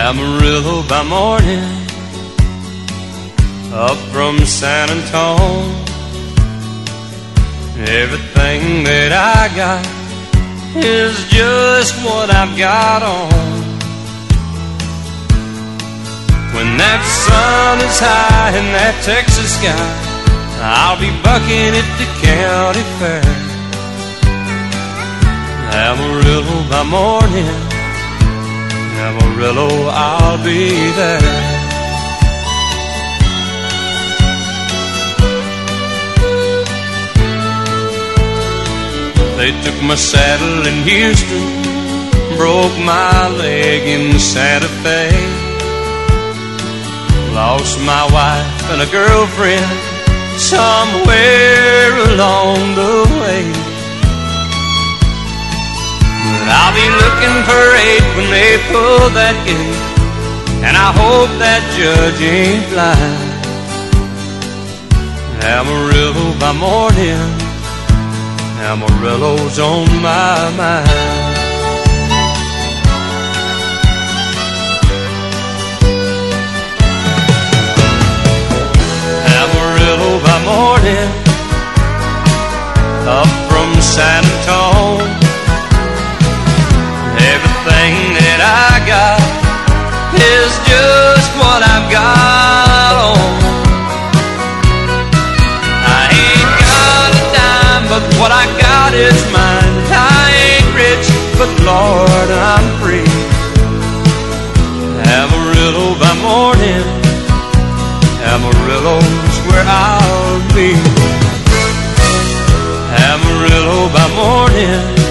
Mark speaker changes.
Speaker 1: Amarillo by morning, up from San Antone. Everything that I got is just what I've got on. When that sun is high in that Texas sky, I'll be bucking at the county fair. Amarillo by morning, Amarillo, I'll be there. They took my saddle in Houston, broke my leg in Santa Fe, lost my wife and a girlfriend somewhere along the way. But I'll be looking for 8 when they pull that gate, and I hope that judge ain't blind. Amarillo by morning, Amarillo's on my mind. Amarillo by morning, up from San Antone. Everything that I got is just what I've got on. I ain't got a dime, but what I got is mine. I ain't rich, but Lord, I'm free. Amarillo by morning, Amarillo's where I'll be. Amarillo by morning,